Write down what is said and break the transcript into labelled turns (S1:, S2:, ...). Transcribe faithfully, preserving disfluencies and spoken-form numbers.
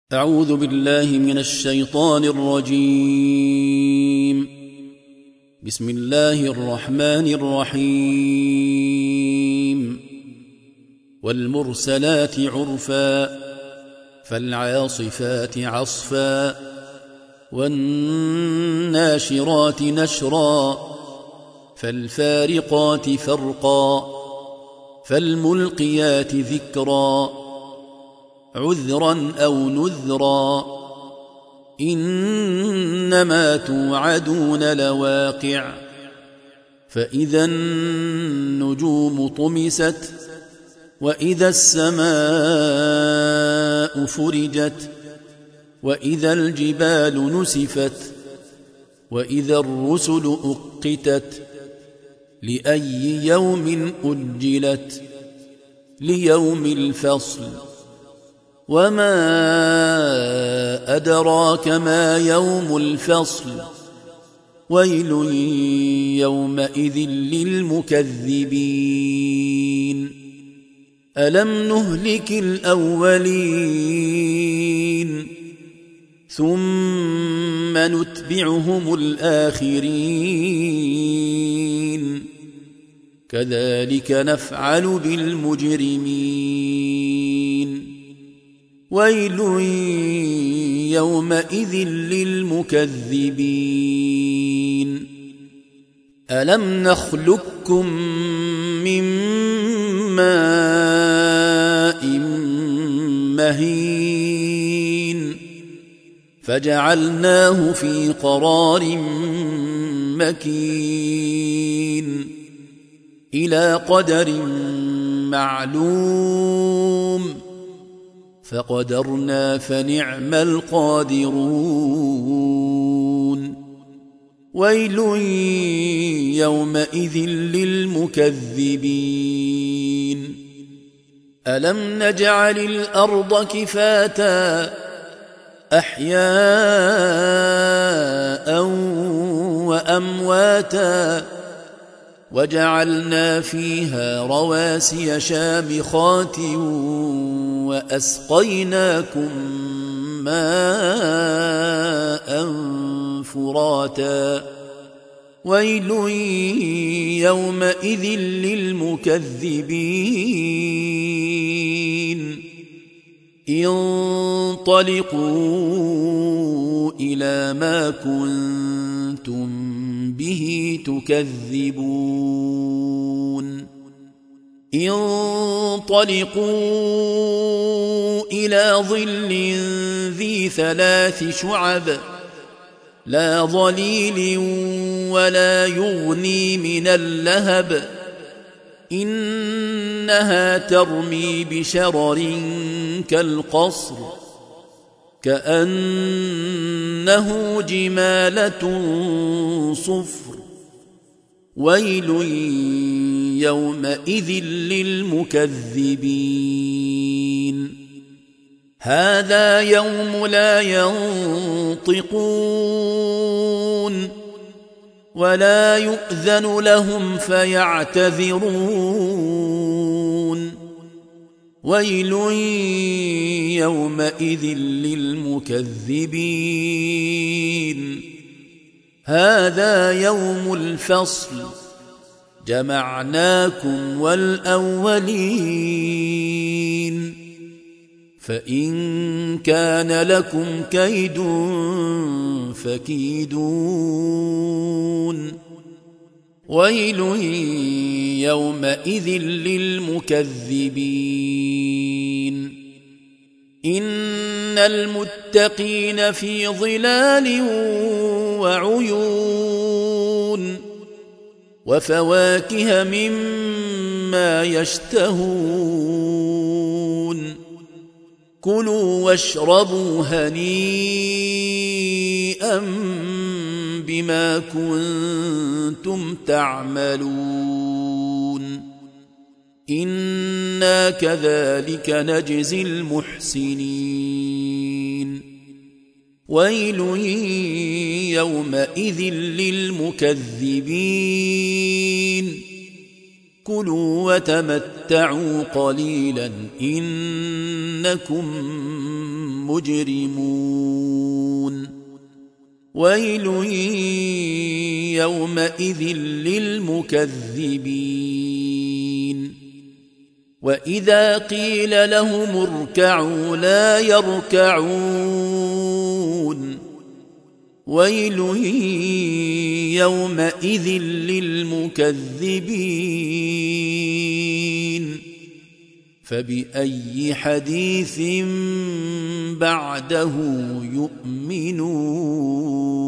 S1: أعوذ بالله من الشيطان الرجيم. بسم الله الرحمن الرحيم. والمرسلات عرفا فالعاصفات عصفا والناشرات نشرا فالفارقات فرقا فالملقيات ذكرا عذرا أو نذرا إنما توعدون لواقع فإذا النجوم طمست وإذا السماء فرجت وإذا الجبال نسفت وإذا الرسل أقتت لأي يوم أجلت ليوم الفصل وما أدراك ما يوم الفصل ويل يومئذ للمكذبين ألم نهلك الأولين ثم نتبعهم الآخرين كذلك نفعل بالمجرمين ويل يومئذ للمكذبين ألم نخلقكم من ماء مهين فجعلناه في قرار مكين إلى قدر معلوم فقدرنا فنعم القادرون ويل يومئذ للمكذبين ألم نجعل الأرض كفاتا أحياء وأمواتا وجعلنا فيها رواسي شامخات وأسقيناكم ماء فراتا ويل يومئذ للمكذبين انطلقوا إلى ما كنتم به تكذبون انطلقوا إلى ظل ذي ثلاث شعب لا ظليل ولا يغني من اللهب إنها ترمي بشرر كالقصر كأنه جمالة صفر ويل يومئذ للمكذبين هذا يوم لا ينطقون ولا يؤذن لهم فيعتذرون ويل يومئذ للمكذبين هذا يوم الفصل جمعناكم والأولين فإن كان لكم كيد فكيدون ويل يومئذ للمكذبين إن المتقين في ظلال وعيون وفواكه مما يشتهون كلوا واشربوا هنيئا بما كنتم تعملون إنا كذلك نجزي المحسنين ويل يومئذ للمكذبين كلوا وتمتعوا قليلا إنكم مجرمون ويل يومئذ للمكذبين وإذا قيل لهم اركعوا لا يركعون ويل يومئذ للمكذبين فبأي حديث بعده يؤمنون